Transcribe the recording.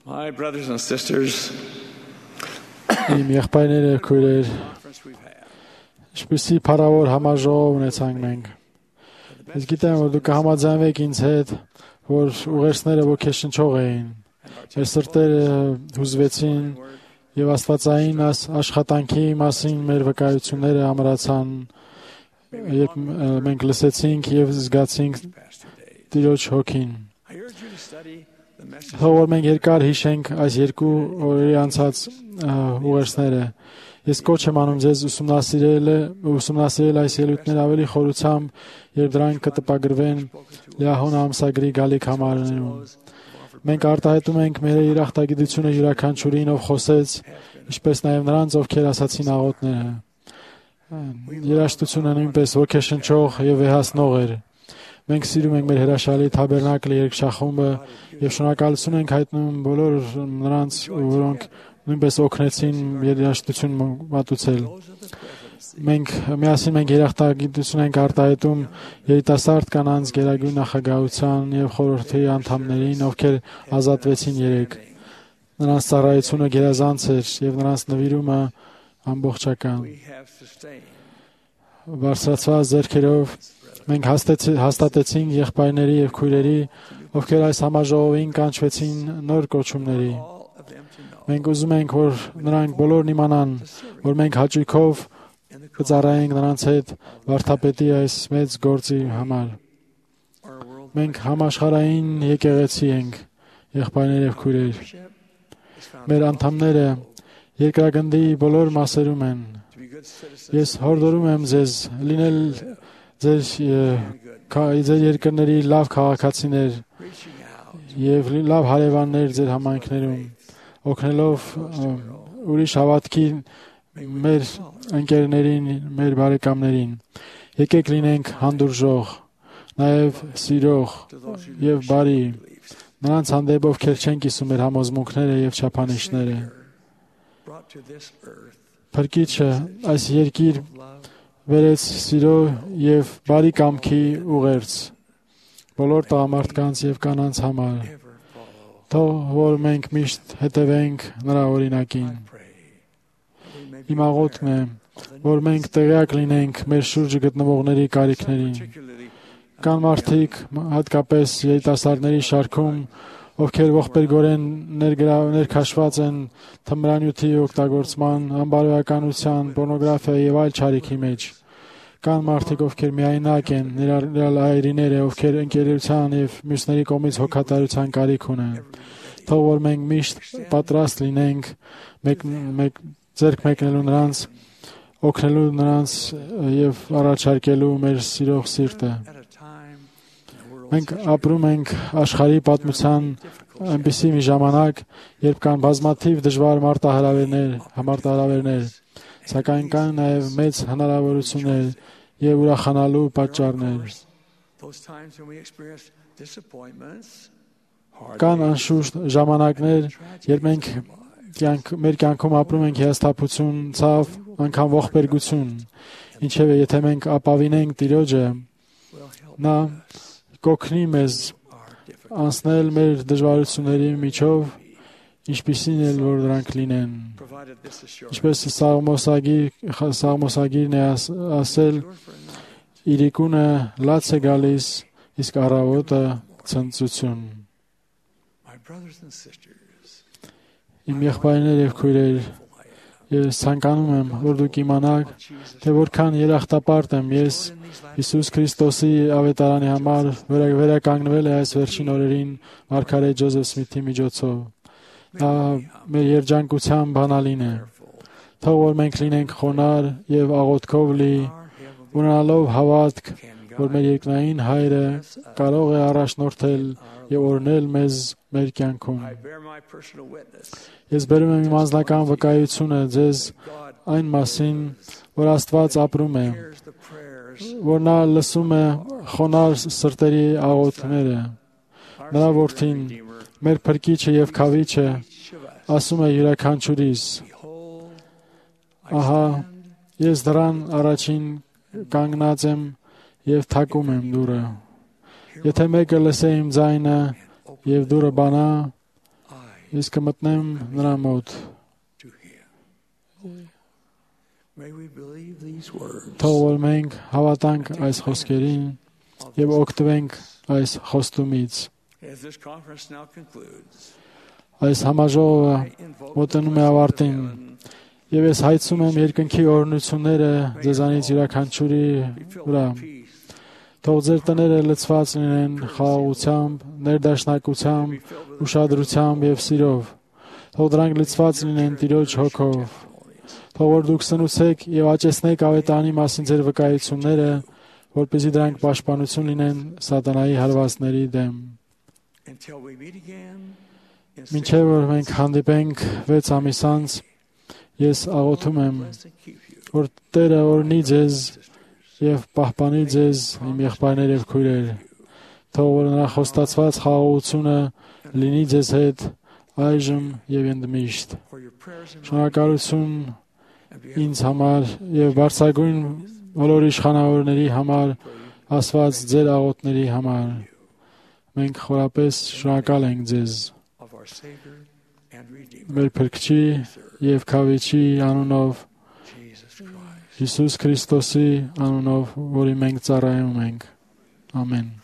My brothers and sisters, Իմ եղբայրներ եւ քույրեր, conference we've had. ինչպեսի փառավոր համաժողով ունեցանք մենք։ Ես գիտեմ, որ դուք կհամաձայնվեք ինձ հետ, որ ուղերձները ոգեշնչող էին։ Մեր սրտերը հուզվեցին եւ աստվածային աշխատանքի մասին մեր վկայությունները ամրացան, երբ մենք լսեցինք եւ զգացինք Տիրոջ հոգին։ I urge you to study the message. Թող որ մենք երկար հիշենք այս երկու օրերի անցած ուղերձները։ Ես կոչ եմ անում ձեզ ուսումնասիրել այս ելույթները ավելի խորությամբ, երբ դրանք կտպագրվեն Լիահոն ամսագրի գալիք համարներում։ Մենք արտահայտում ենք մեր երախտագիտությունը յուրաքանչյուրին, ով խոսեց, ինչպես նաև նրանց, ովքեր ասացին աղոթները։ Երաժշտությունը նույնպես ոգեշնչող եւ վեհացնող էր։ Մենք սիրում ենք մեր հրաշալի Թաբերնակլի երգչախումբը եւ շնորհակալություն ենք հայտնում բոլոր նրանց, որոնք նույնպես օգնեցին երաժշտություն մատուցել։ Մենք միասին երախտագիտություն ենք արտահայտում երիտասարդ կանանց գերագույն նախագահության եւ խորհրդի անդամներին, ովքեր ազատվեցին երեք։ Նրանց ծառայությունը գերազանց էր եւ նրանց նվիրումը ամբողջական։ We have sustained Բարձրացված ձեռքերով մենք հաստատեցինք եղբայրների եւ քույրերի, ովքեր այս համաժողովին կանչվեցին նոր կոչումների։ all of them to know Մենք ուզում ենք, որ նրանք բոլորն իմանան, որ մենք հաճույքով կծառայենք նրանց հետ վարդապետի այս մեծ գործի համար։ our world Մենք համաշխարհային եկեղեցի ենք, եղբայրներ եւ քույրեր։ is found Մեր անդամները երկրագնդի բոլոր մասերում են։ to be good citizens, Ես հորդորում եմ ձեզ լինել ձեր երկրների լավ քաղաքացիներ reaching out եւ լավ հարևաններ ձեր համայնքներում, օգնելով ուրիշ հավատքի մեր ընկերներին, մեր բարեկամներին։ Եկեք լինենք հանդուրժող, նաև սիրող եւ բարի, նրանց հանդեպ ովքեր չեն կիսում մեր համոզմունքները եւ չափանիշները։ brought to this earth Փրկիչը այս երկիր love վերեց սիրո եւ բարի կամքի ուղերձ բոլոր տղամարդկանց եւ կանանց համար։ ever follow. Թող որ մենք միշտ հետևենք նրա օրինակին։ Pray we may be Իմ աղոթքն է, որ մենք տեղյակ լինենք մեր շուրջը գտնվողների կարիքներին։ particularly Կան մարդիկ, հատկապես երիտասարդների շարքում, ովքեր ողբերգորեն ներքաշված են թմրանյութի օգտագործման, անբարոյականության, պորնոգրաֆիայի եւ այլ չարիքի մեջ։ Կան մարդիկ, ովքեր միայնակ են, իրար այրիներ, ովքեր ընկերության եւ մյուսների կողմից հոգատարության կարիք ունեն։ Թող որ մենք միշտ պատրաստ լինենք մեկ ձեռք մեկնելու նրանց, օգնելու նրանց եւ առաջարկելու մեր սիրող սիրտը։ at a time in the world Մենք ապրում ենք աշխարհի պատմության այնպիսի մի ժամանակ, երբ կան բազմաթիվ դժվար մարտահրավերներ, սակայն կան նաև մեծ հնարավորություններ եւ ուրախանալու պատճառներ։ those times when we experience disappointments, Կան անշուշտ ժամանակներ, երբ մենք մեր կյանքում ապրում ենք հիասթափություն, ցավ, անգամ ողբերգություն։ Ինչևէ, եթե մենք ապավինենք Տիրոջը, will help նա կօգնի մեզ our difficult անցնել մեր դժվարությունների միջով, ինչպիսին էլ որ դրանք լինեն։ provided this assurance. Ինչպես Սաղմոսագիրն է ասել, իրիկունը լաց է գալիս, իսկ առավոտը ցնծություն։ My brothers and sisters, Իմ եղբայրներ եւ քույրեր, ես ցանկանում եմ, որ դուք իմանաք, թե որքան երախտապարտ եմ ես Հիսուս Քրիստոսի ավետարանի համար վերականգնվել է այս վերջին օրերին Մարգարետ Ջոզեֆ Սմիթի միջոցով։ Նա մեր երջանկության բանալին է։ Թող որ մենք լինենք խոնար եւ աղոթքով լի, ունենալով հավատք, որ մեր երկնային Հայրը կարող է առաջնորդել եւ օրհնել մեզ մեր կյանքում։ I bear my personal witness. Ես բերում եմ իմ անձնական վկայությունը ձեզ այն մասին, որ Աստված ապրում է, Here's the prayers. որ նա լսում է խոնար սրտերի աղոթքները։ Նրա որդին, մեր փրկիչը եւ քավիչը, ասում է յուրաքանչյուրիս. Behold, Ահա, ես դրան առաջին կանգնած եմ եւ թակում եմ դուռը։ Եթե մեկը լսե իմ ձայնը եւ դուռը բանա, Ես կմտնեմ նրա մոտ։ to him. May we believe these words Թող որ մենք հավատանք այս խոսքերին եւ օգտվենք այս խոստումից։ as this conference now concludes. Այս համաժողովը մոտենում է ավարտին եւ ես հայցում եմ երկնքի օրհնությունները ձեզանից յուրաքանչյուրի վրա։ Թող ձեր տները լցված լինեն խաղաղությամբ, ներդաշնակությամբ, ուշադրությամբ եւ սիրով։ Թող դրանք լցված լինեն Տիրոջ հոգով։ Թող որ դուք սնուցեք եւ աճեցնեք ավետարանի մասին ձեր վկայությունները, որպեսզի դրանք պաշտպանություն լինեն սատանայի հարվածների դեմ։ Until we meet again in Մինչև որ մենք հանդիպենք 6 ամիս անց, ես աղոթում եմ, bless and keep you. որ Տերը օրհնի ձեզ եւ պահպանի ձեզ, իմ եղբայրներ եւ քույրեր։ Թող որ նրա խոստացված խաղաղությունը լինի ձեզ հետ այժմ եւ ընդմիշտ։ For your prayers and Շնորհակալություն and be ինձ համար եւ բարձրագույն բոլոր իշխանավորների համար, ասված ձեր աղոթների համար։ Մենք խորապես շնորհակալ ենք ձեզ։ of our Savior and Redeemer, Մեր Փրկչի եւ Քավիչի անունով, Jesus Christ. Հիսուս Քրիստոսի անունով, որի մենք ծառայում ենք։ Ամեն։